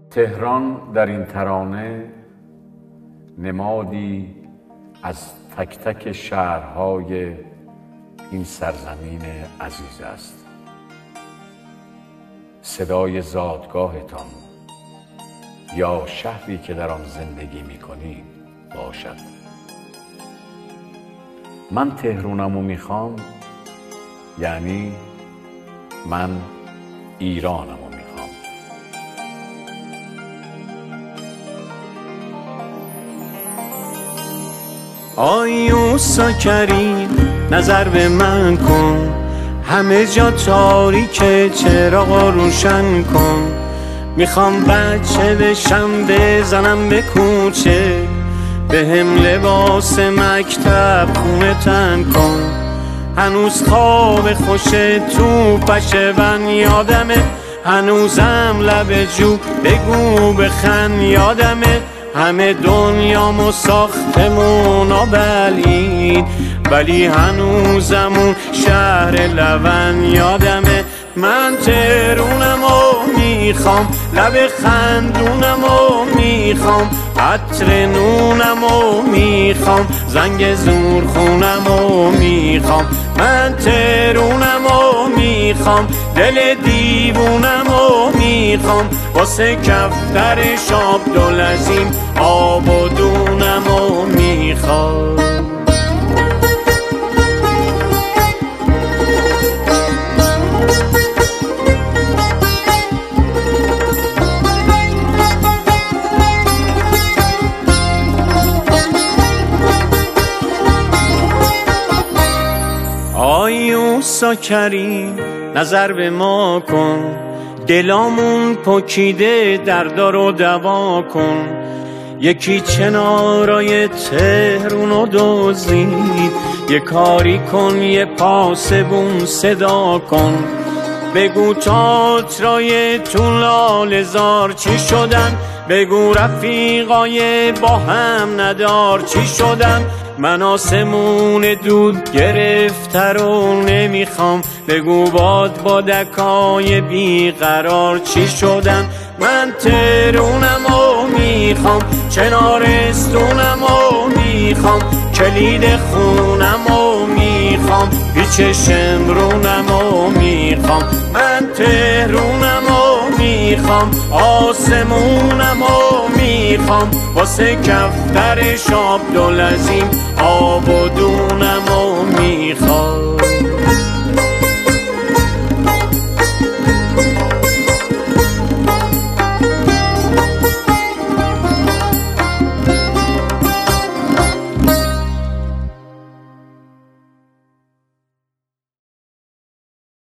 تهران در این ترانه نمادی از تک تک شهرهای این سرزمین عزیز است. صدای زادگاهتان یا شهری که در آن زندگی می‌کنید باشد. من تهرانمو میخوام، یعنی من ایرانمو میخوام. آیوسا کریم نظر به من کن، همه جا تاریکه چراغ روشن کن. میخوام بچه بشم بزنم به کوچه، به هم لباس مکتب خونه تن کن. هنوز خواب خوش تو پشون یادمه، هنوزم لب جو بگو بخن یادمه. همه دنیامو ساختمونا بلید، ولی هنوزمون شهر لون یادمه. من تهرونمو میخوام، لب خندونمو میخوام، عطر نونمو میخوام، زنگ زورخونمو میخوام. من تهرونمو میخوام، دل دیوونمو میخوام، واسه کفتر شاب دلزیم آب و دونمو میخوام. آیوسا کریم نظر به ما کن، دلامون پکیده دردا رو دوا کن. یکی چنارای تهرونو دزدید، یه کاری کن یه پاسبون صدا کن. بگو تئاترای تو لاله‌زار چی شدن، بگو رفیقای با هم ندار چی شدن. من آسمون دود گرفته رو نمیخوام، بگو بادکای بیقرار چی شدن. من تهرونمو میخوام، چنارستونمو میخوام، کلید خونمو میخوام، پیچ شمرونمو میخوام. من تهرونمو میخوام، آسمونمو میخوام، واسه کفتر شاب دلزیم آب و دونمو میخوام.